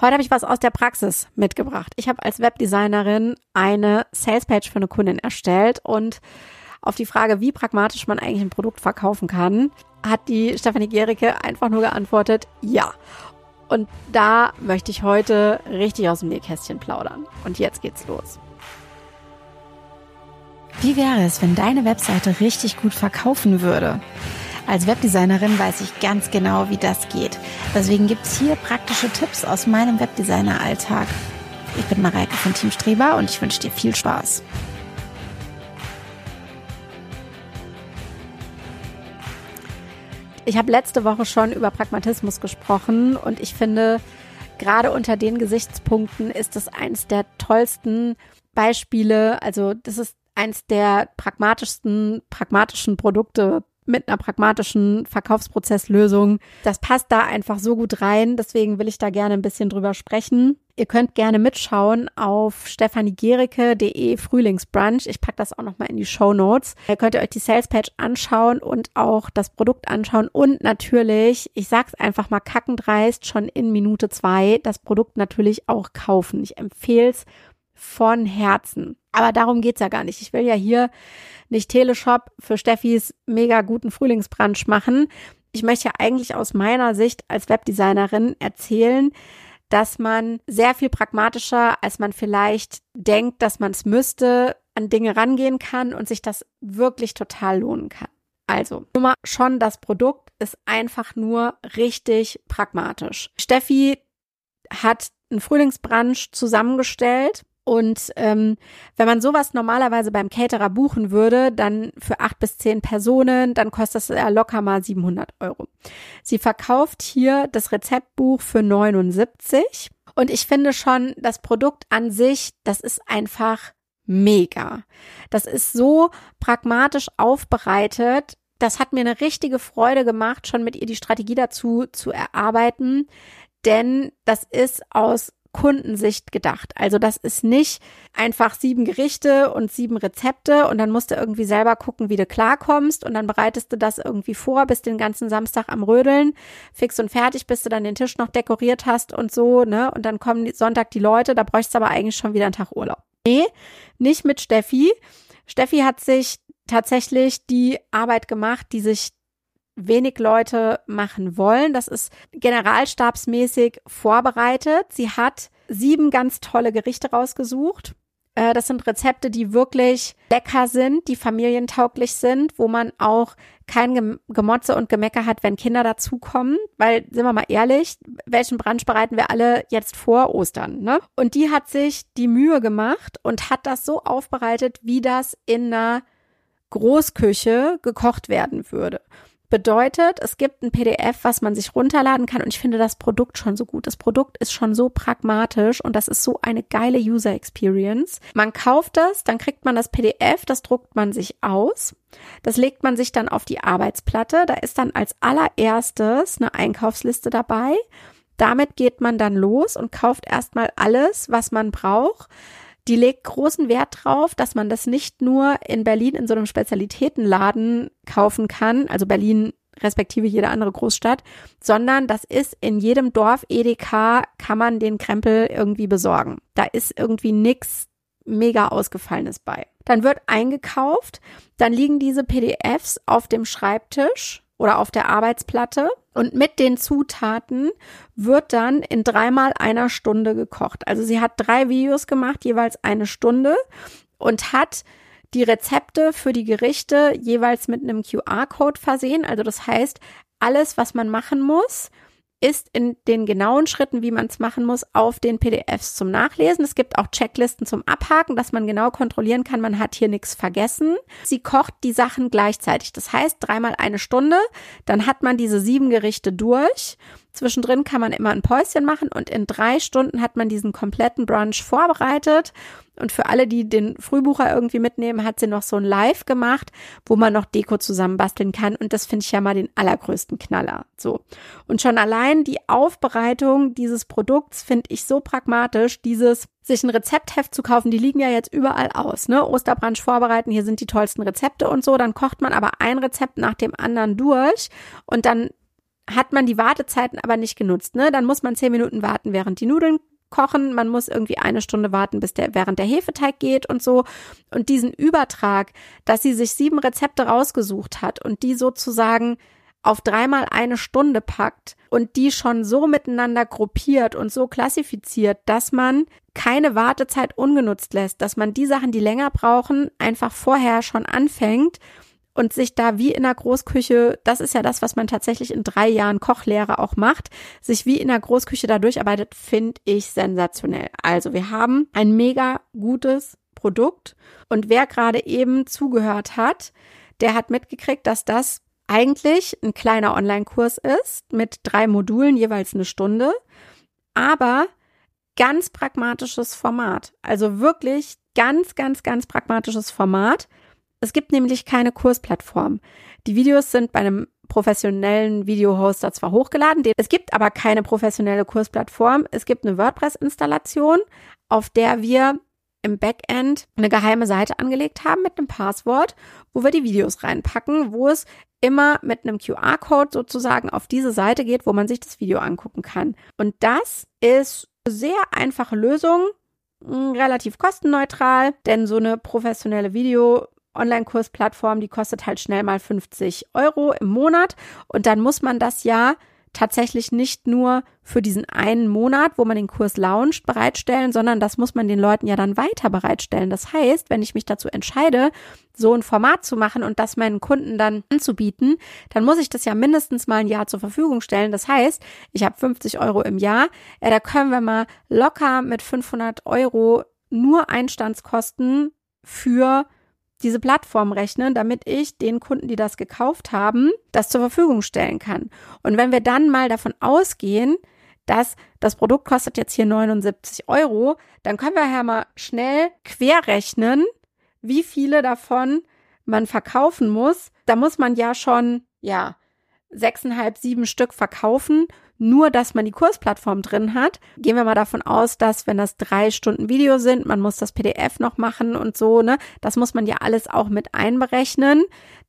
Heute habe ich was aus der Praxis mitgebracht. Ich habe als Webdesignerin eine Salespage für eine Kundin erstellt und auf die Frage, wie pragmatisch man eigentlich ein Produkt verkaufen kann, hat die Stefanie Gericke einfach nur geantwortet, ja. Und da möchte ich heute richtig aus dem Nähkästchen plaudern. Und jetzt geht's los. Wie wäre es, wenn deine Webseite richtig gut verkaufen würde? Als Webdesignerin weiß ich ganz genau, wie das geht. Deswegen gibt es hier praktische Tipps aus meinem Webdesigner-Alltag. Ich bin Mareike von Team Streber und ich wünsche dir viel Spaß. Ich habe letzte Woche schon über Pragmatismus gesprochen und ich finde, gerade unter den Gesichtspunkten ist es eines der tollsten Beispiele. Also das ist eins der pragmatischen Produkte mit einer pragmatischen Verkaufsprozesslösung. Das passt da einfach so gut rein, deswegen will ich da gerne ein bisschen drüber sprechen. Ihr könnt gerne mitschauen auf stefaniegericke.de Frühlingsbrunch. Ich packe das auch nochmal in die Shownotes. Da könnt ihr euch die Salespage anschauen und auch das Produkt anschauen und natürlich, ich sag's einfach mal kackendreist, schon in Minute 2 das Produkt natürlich auch kaufen. Ich empfehle es von Herzen. Aber darum geht's ja gar nicht. Ich will ja hier nicht Teleshop für Steffis mega guten Frühlingsbrunch machen. Ich möchte ja eigentlich aus meiner Sicht als Webdesignerin erzählen, dass man sehr viel pragmatischer, als man vielleicht denkt, dass man es müsste, an Dinge rangehen kann und sich das wirklich total lohnen kann. Also, Nummer schon, das Produkt ist einfach nur richtig pragmatisch. Steffi hat einen Frühlingsbrunch zusammengestellt. Und wenn man sowas normalerweise beim Caterer buchen würde, dann für 8 bis 10 Personen, dann kostet das ja locker mal 700 €. Sie verkauft hier das Rezeptbuch für 79 und ich finde schon, das Produkt an sich, das ist einfach mega. Das ist so pragmatisch aufbereitet. Das hat mir eine richtige Freude gemacht, schon mit ihr die Strategie dazu zu erarbeiten, denn das ist aus Kundensicht gedacht. Also das ist nicht einfach 7 Gerichte und 7 Rezepte und dann musst du irgendwie selber gucken, wie du klarkommst und dann bereitest du das irgendwie vor, bist den ganzen Samstag am Rödeln, fix und fertig, bis du dann den Tisch noch dekoriert hast und so, ne? Und dann kommen Sonntag die Leute, da bräuchtest du aber eigentlich schon wieder einen Tag Urlaub. Nee, nicht mit Steffi. Steffi hat sich tatsächlich die Arbeit gemacht, die sich wenig Leute machen wollen. Das ist generalstabsmäßig vorbereitet. Sie hat 7 ganz tolle Gerichte rausgesucht. Das sind Rezepte, die wirklich lecker sind, die familientauglich sind, wo man auch kein Gemotze und Gemecker hat, wenn Kinder dazukommen. Weil, sind wir mal ehrlich, welchen Brunch bereiten wir alle jetzt vor Ostern, ne? Und die hat sich die Mühe gemacht und hat das so aufbereitet, wie das in einer Großküche gekocht werden würde. Bedeutet, es gibt ein PDF, was man sich runterladen kann und ich finde das Produkt schon so gut. Das Produkt ist schon so pragmatisch und das ist so eine geile User Experience. Man kauft das, dann kriegt man das PDF, das druckt man sich aus. Das legt man sich dann auf die Arbeitsplatte. Da ist dann als allererstes eine Einkaufsliste dabei. Damit geht man dann los und kauft erstmal alles, was man braucht. Die legt großen Wert drauf, dass man das nicht nur in Berlin in so einem Spezialitätenladen kaufen kann, also Berlin respektive jede andere Großstadt, sondern das ist in jedem Dorf Edeka, kann man den Krempel irgendwie besorgen. Da ist irgendwie nix mega Ausgefallenes bei. Dann wird eingekauft, dann liegen diese PDFs auf dem Schreibtisch oder auf der Arbeitsplatte und mit den Zutaten wird dann in 3x1 Stunde gekocht. Also sie hat 3 Videos gemacht, jeweils 1 Stunde und hat die Rezepte für die Gerichte jeweils mit einem QR-Code versehen. Also das heißt, alles, was man machen muss, ist in den genauen Schritten, wie man es machen muss, auf den PDFs zum Nachlesen. Es gibt auch Checklisten zum Abhaken, dass man genau kontrollieren kann, man hat hier nichts vergessen. Sie kocht die Sachen gleichzeitig. Das heißt, 3x1 Stunde, dann hat man diese 7 Gerichte durch. Zwischendrin kann man immer ein Päuschen machen und in 3 Stunden hat man diesen kompletten Brunch vorbereitet. Und für alle, die den Frühbucher irgendwie mitnehmen, hat sie noch so ein Live gemacht, wo man noch Deko zusammenbasteln kann. Und das finde ich ja mal den allergrößten Knaller. So. Und schon allein die Aufbereitung dieses Produkts finde ich so pragmatisch, dieses sich ein Rezeptheft zu kaufen, die liegen ja jetzt überall aus, ne? Osterbrunch vorbereiten, hier sind die tollsten Rezepte und so. Dann kocht man aber ein Rezept nach dem anderen durch und dann hat man die Wartezeiten aber nicht genutzt, ne? Dann muss man 10 Minuten warten, während die Nudeln kochen. Man muss irgendwie 1 Stunde warten, während der Hefeteig geht und so. Und diesen Übertrag, dass sie sich 7 Rezepte rausgesucht hat und die sozusagen auf 3-mal 1 Stunde packt und die schon so miteinander gruppiert und so klassifiziert, dass man keine Wartezeit ungenutzt lässt, dass man die Sachen, die länger brauchen, einfach vorher schon anfängt und sich da wie in der Großküche, das ist ja das, was man tatsächlich in 3 Jahren Kochlehre auch macht, sich wie in der Großküche da durcharbeitet, finde ich sensationell. Also wir haben ein mega gutes Produkt und wer gerade eben zugehört hat, der hat mitgekriegt, dass das eigentlich ein kleiner Online-Kurs ist mit 3 Modulen, jeweils 1 Stunde, aber ganz pragmatisches Format. Also wirklich ganz, ganz, ganz pragmatisches Format. Es gibt nämlich keine Kursplattform. Die Videos sind bei einem professionellen Videohoster zwar hochgeladen, es gibt aber keine professionelle Kursplattform. Es gibt eine WordPress-Installation, auf der wir im Backend eine geheime Seite angelegt haben mit einem Passwort, wo wir die Videos reinpacken, wo es immer mit einem QR-Code sozusagen auf diese Seite geht, wo man sich das Video angucken kann. Und das ist eine sehr einfache Lösung, relativ kostenneutral, denn so eine professionelle Online-Kursplattform, die kostet halt schnell mal 50 € im Monat und dann muss man das ja tatsächlich nicht nur für diesen einen Monat, wo man den Kurs launcht, bereitstellen, sondern das muss man den Leuten ja dann weiter bereitstellen. Das heißt, wenn ich mich dazu entscheide, so ein Format zu machen und das meinen Kunden dann anzubieten, dann muss ich das ja mindestens mal ein Jahr zur Verfügung stellen. Das heißt, ich habe 50 € im Jahr, da können wir mal locker mit 500 € nur Einstandskosten für diese Plattform rechnen, damit ich den Kunden, die das gekauft haben, das zur Verfügung stellen kann. Und wenn wir dann mal davon ausgehen, dass das Produkt kostet jetzt hier 79 €, dann können wir ja mal schnell querrechnen, wie viele davon man verkaufen muss. Da muss man ja schon, 6,5, 7 Stück verkaufen, nur dass man die Kursplattform drin hat. Gehen wir mal davon aus, dass wenn das 3 Stunden Video sind, man muss das PDF noch machen und so, ne? Das muss man ja alles auch mit einberechnen.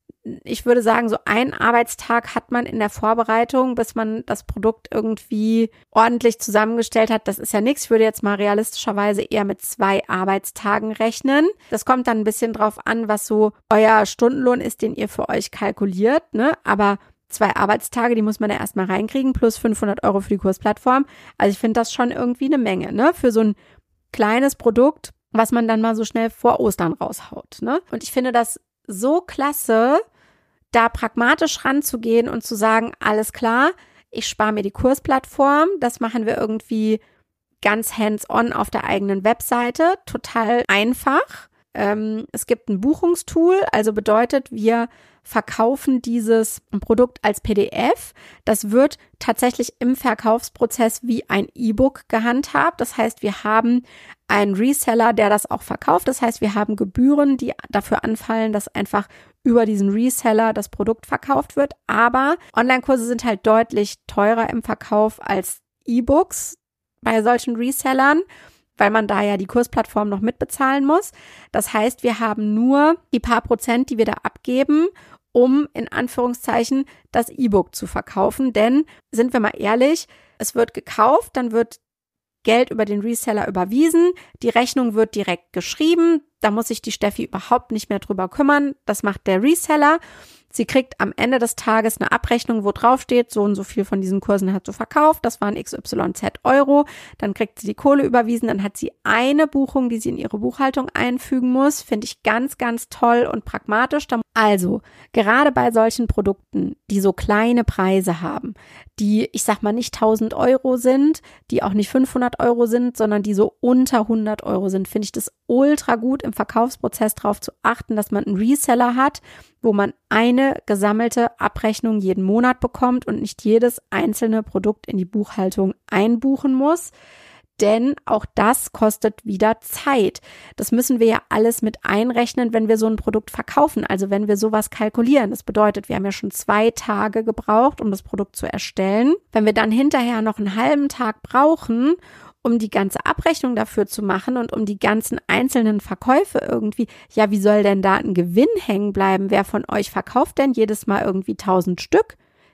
Ich würde sagen, so einen Arbeitstag hat man in der Vorbereitung, bis man das Produkt irgendwie ordentlich zusammengestellt hat. Das ist ja nichts. Ich würde jetzt mal realistischerweise eher mit 2 Arbeitstagen rechnen. Das kommt dann ein bisschen drauf an, was so euer Stundenlohn ist, den ihr für euch kalkuliert, ne? Aber 2 Arbeitstage, die muss man ja erstmal reinkriegen, plus 500 € für die Kursplattform. Also ich finde das schon irgendwie eine Menge, ne? Für so ein kleines Produkt, was man dann mal so schnell vor Ostern raushaut, ne? Und ich finde das so klasse, da pragmatisch ranzugehen und zu sagen, alles klar, ich spare mir die Kursplattform, das machen wir irgendwie ganz hands-on auf der eigenen Webseite, total einfach. Es gibt ein Buchungstool, also bedeutet, wir verkaufen dieses Produkt als PDF. Das wird tatsächlich im Verkaufsprozess wie ein E-Book gehandhabt. Das heißt, wir haben einen Reseller, der das auch verkauft. Das heißt, wir haben Gebühren, die dafür anfallen, dass einfach über diesen Reseller das Produkt verkauft wird. Aber Online-Kurse sind halt deutlich teurer im Verkauf als E-Books bei solchen Resellern, weil man da ja die Kursplattform noch mitbezahlen muss. Das heißt, wir haben nur die paar Prozent, die wir da abgeben, um in Anführungszeichen das E-Book zu verkaufen. Denn, sind wir mal ehrlich, es wird gekauft, dann wird Geld über den Reseller überwiesen, die Rechnung wird direkt geschrieben, da muss sich die Steffi überhaupt nicht mehr drüber kümmern, das macht der Reseller. Sie kriegt am Ende des Tages eine Abrechnung, wo drauf steht, so und so viel von diesen Kursen hat sie verkauft, das waren XYZ €, dann kriegt sie die Kohle überwiesen, dann hat sie eine Buchung, die sie in ihre Buchhaltung einfügen muss, finde ich ganz, ganz toll und pragmatisch. Also, gerade bei solchen Produkten, die so kleine Preise haben, die, ich sag mal, nicht 1.000 € sind, die auch nicht 500 € sind, sondern die so unter 100 € sind, finde ich das ultra gut im Verkaufsprozess darauf zu achten, dass man einen Reseller hat, wo man eine gesammelte Abrechnung jeden Monat bekommt und nicht jedes einzelne Produkt in die Buchhaltung einbuchen muss. Denn auch das kostet wieder Zeit. Das müssen wir ja alles mit einrechnen, wenn wir so ein Produkt verkaufen. Also wenn wir sowas kalkulieren. Das bedeutet, wir haben ja schon 2 Tage gebraucht, um das Produkt zu erstellen. Wenn wir dann hinterher noch einen halben Tag brauchen, um die ganze Abrechnung dafür zu machen und um die ganzen einzelnen Verkäufe irgendwie, ja, wie soll denn da ein Gewinn hängen bleiben? Wer von euch verkauft denn jedes Mal irgendwie 1.000 Stück?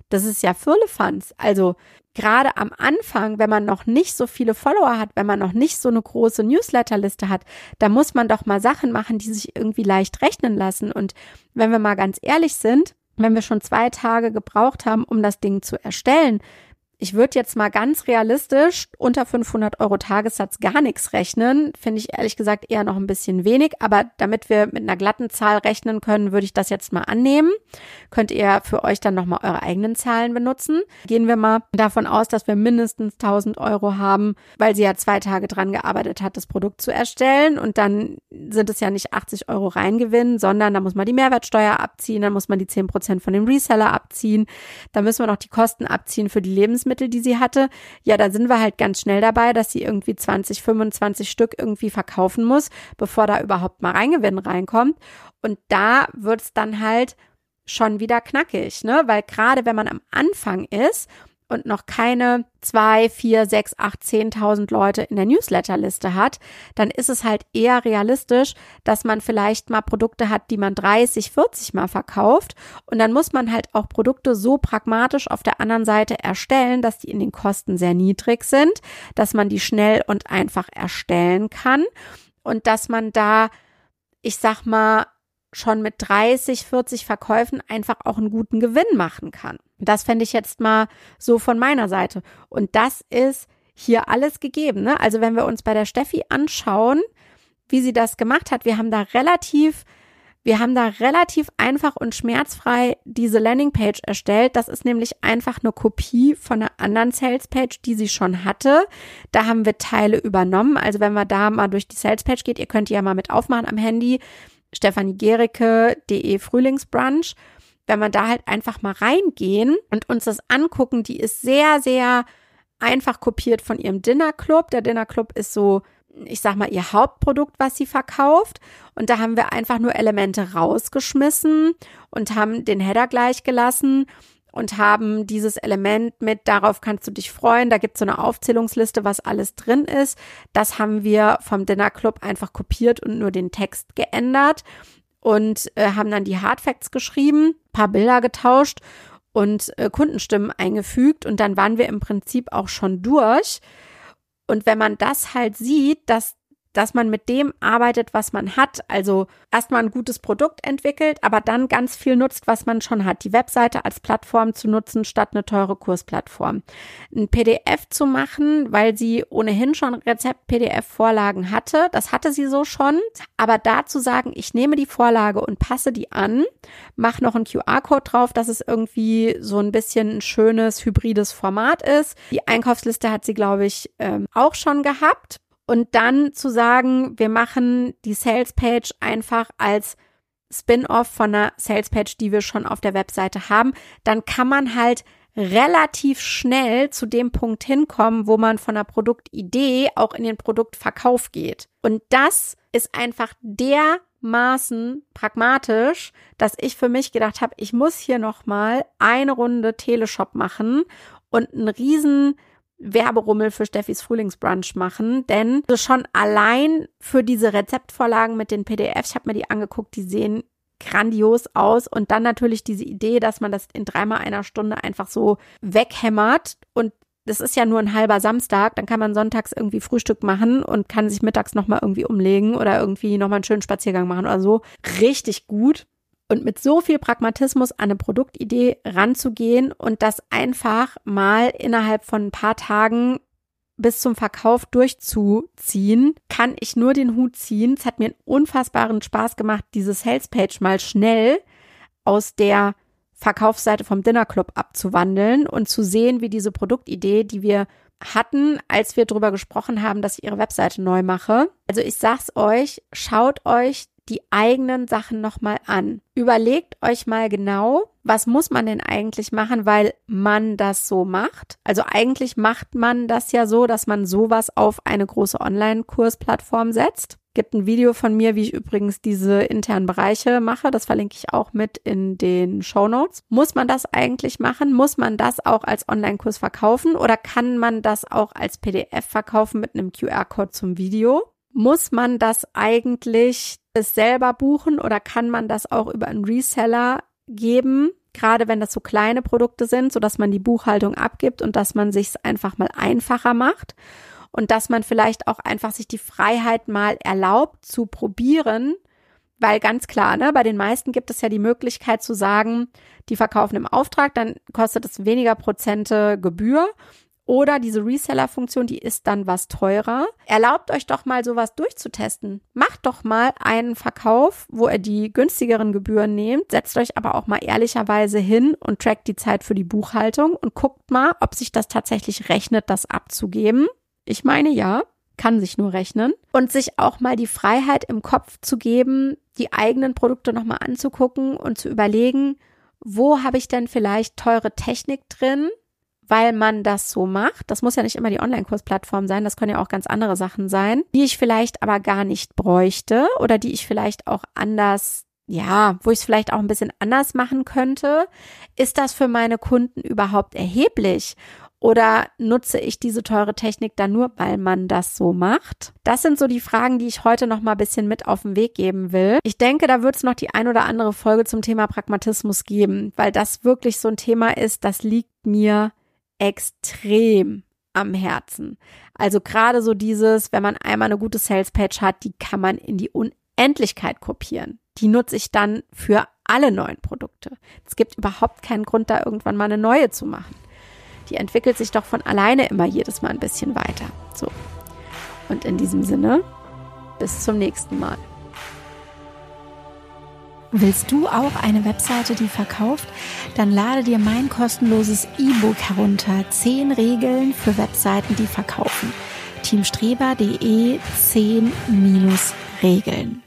Das ist ja Firlefanz. Also gerade am Anfang, wenn man noch nicht so viele Follower hat, wenn man noch nicht so eine große Newsletterliste hat, da muss man doch mal Sachen machen, die sich irgendwie leicht rechnen lassen. Und wenn wir mal ganz ehrlich sind, wenn wir schon 2 Tage gebraucht haben, um das Ding zu erstellen, ich würde jetzt mal ganz realistisch unter 500 € Tagessatz gar nichts rechnen. Finde ich ehrlich gesagt eher noch ein bisschen wenig. Aber damit wir mit einer glatten Zahl rechnen können, würde ich das jetzt mal annehmen. Könnt ihr für euch dann nochmal eure eigenen Zahlen benutzen. Gehen wir mal davon aus, dass wir mindestens 1.000 € haben, weil sie ja 2 Tage dran gearbeitet hat, das Produkt zu erstellen. Und dann sind es ja nicht 80 € Reingewinn, sondern da muss man die Mehrwertsteuer abziehen, dann muss man die 10% von dem Reseller abziehen. Da müssen wir noch die Kosten abziehen für die Lebensmittel, die sie hatte. Ja, da sind wir halt ganz schnell dabei, dass sie irgendwie 20, 25 Stück irgendwie verkaufen muss, bevor da überhaupt mal Reingewinn reinkommt. Und da wird's dann halt schon wieder knackig, ne? Weil gerade wenn man am Anfang ist und noch keine 2, 4, 6, 8, 10.000 Leute in der Newsletterliste hat, dann ist es halt eher realistisch, dass man vielleicht mal Produkte hat, die man 30, 40 Mal verkauft. Und dann muss man halt auch Produkte so pragmatisch auf der anderen Seite erstellen, dass die in den Kosten sehr niedrig sind, dass man die schnell und einfach erstellen kann und dass man da, ich sag mal, schon mit 30, 40 Verkäufen einfach auch einen guten Gewinn machen kann. Das fände ich jetzt mal so von meiner Seite. Und das ist hier alles gegeben, ne? Also wenn wir uns bei der Steffi anschauen, wie sie das gemacht hat, wir haben da relativ einfach und schmerzfrei diese Landingpage erstellt. Das ist nämlich einfach eine Kopie von einer anderen Salespage, die sie schon hatte. Da haben wir Teile übernommen. Also wenn man da mal durch die Salespage geht, ihr könnt die ja mal mit aufmachen am Handy, stephaniegericke.de Frühlingsbrunch. Wenn wir da halt einfach mal reingehen und uns das angucken, die ist sehr, sehr einfach kopiert von ihrem Dinner Club. Der Dinner Club ist so, ich sag mal, ihr Hauptprodukt, was sie verkauft. Und da haben wir einfach nur Elemente rausgeschmissen und haben den Header gleich gelassen und haben dieses Element mit, darauf kannst du dich freuen, da gibt es so eine Aufzählungsliste, was alles drin ist. Das haben wir vom Dinner Club einfach kopiert und nur den Text geändert und haben dann die Hardfacts geschrieben, paar Bilder getauscht und Kundenstimmen eingefügt und dann waren wir im Prinzip auch schon durch. Und wenn man das halt sieht, dass man mit dem arbeitet, was man hat, also erstmal ein gutes Produkt entwickelt, aber dann ganz viel nutzt, was man schon hat. Die Webseite als Plattform zu nutzen, statt eine teure Kursplattform. Ein PDF zu machen, weil sie ohnehin schon Rezept-PDF-Vorlagen hatte, das hatte sie so schon, aber da zu sagen, ich nehme die Vorlage und passe die an, mache noch einen QR-Code drauf, dass es irgendwie so ein bisschen ein schönes, hybrides Format ist. Die Einkaufsliste hat sie, glaube ich, auch schon gehabt. Und dann zu sagen, wir machen die Salespage einfach als Spin-off von einer Salespage, die wir schon auf der Webseite haben, dann kann man halt relativ schnell zu dem Punkt hinkommen, wo man von der Produktidee auch in den Produktverkauf geht. Und das ist einfach dermaßen pragmatisch, dass ich für mich gedacht habe, ich muss hier nochmal eine Runde Teleshop machen und einen riesen Werberummel für Steffis Frühlingsbrunch machen, denn schon allein für diese Rezeptvorlagen mit den PDFs, ich habe mir die angeguckt, die sehen grandios aus und dann natürlich diese Idee, dass man das in 3 mal einer Stunde einfach so weghämmert und das ist ja nur ein halber Samstag, dann kann man sonntags irgendwie Frühstück machen und kann sich mittags nochmal irgendwie umlegen oder irgendwie nochmal einen schönen Spaziergang machen oder so. Richtig gut. Und mit so viel Pragmatismus an eine Produktidee ranzugehen und das einfach mal innerhalb von ein paar Tagen bis zum Verkauf durchzuziehen, kann ich nur den Hut ziehen. Es hat mir einen unfassbaren Spaß gemacht, diese Salespage mal schnell aus der Verkaufsseite vom Dinner Club abzuwandeln und zu sehen, wie diese Produktidee, die wir hatten, als wir drüber gesprochen haben, dass ich ihre Webseite neu mache. Also ich sag's euch, schaut euch die eigenen Sachen nochmal an. Überlegt euch mal genau, was muss man denn eigentlich machen, weil man das so macht. Also eigentlich macht man das ja so, dass man sowas auf eine große Online-Kursplattform setzt. Gibt ein Video von mir, wie ich übrigens diese internen Bereiche mache. Das verlinke ich auch mit in den Shownotes. Muss man das eigentlich machen? Muss man das auch als Online-Kurs verkaufen? Oder kann man das auch als PDF verkaufen mit einem QR-Code zum Video? Muss man das eigentlich selber buchen oder kann man das auch über einen Reseller geben? gerade wenn das so kleine Produkte sind, sodass man die Buchhaltung abgibt und dass man sich's einfach mal einfacher macht und dass man vielleicht auch einfach sich die Freiheit mal erlaubt zu probieren, weil ganz klar, ne, bei den meisten gibt es ja die Möglichkeit zu sagen, die verkaufen im Auftrag, dann kostet es weniger Prozente Gebühr. Oder diese Reseller-Funktion, die ist dann was teurer. Erlaubt euch doch mal sowas durchzutesten. Macht doch mal einen Verkauf, wo ihr die günstigeren Gebühren nehmt. Setzt euch aber auch mal ehrlicherweise hin und trackt die Zeit für die Buchhaltung und guckt mal, ob sich das tatsächlich rechnet, das abzugeben. Ich meine, ja, kann sich nur rechnen. Und sich auch mal die Freiheit im Kopf zu geben, die eigenen Produkte nochmal anzugucken und zu überlegen, wo habe ich denn vielleicht teure Technik drin, weil man das so macht. Das muss ja nicht immer die Online-Kursplattform sein, das können ja auch ganz andere Sachen sein, die ich vielleicht aber gar nicht bräuchte oder die ich vielleicht auch anders, ja, wo ich es vielleicht auch ein bisschen anders machen könnte. Ist das für meine Kunden überhaupt erheblich? Oder nutze ich diese teure Technik dann nur, weil man das so macht? Das sind so die Fragen, die ich heute noch mal ein bisschen mit auf den Weg geben will. Ich denke, da wird es noch die ein oder andere Folge zum Thema Pragmatismus geben, weil das wirklich so ein Thema ist, das liegt mir extrem am Herzen. Also gerade so dieses, wenn man einmal eine gute Salespage hat, die kann man in die Unendlichkeit kopieren. Die nutze ich dann für alle neuen Produkte. Es gibt überhaupt keinen Grund, da irgendwann mal eine neue zu machen. Die entwickelt sich doch von alleine immer jedes Mal ein bisschen weiter. So. Und in diesem Sinne, bis zum nächsten Mal. Willst du auch eine Webseite, die verkauft? Dann lade dir mein kostenloses E-Book herunter. 10 Regeln für Webseiten, die verkaufen. teamstreber.de 10 Regeln.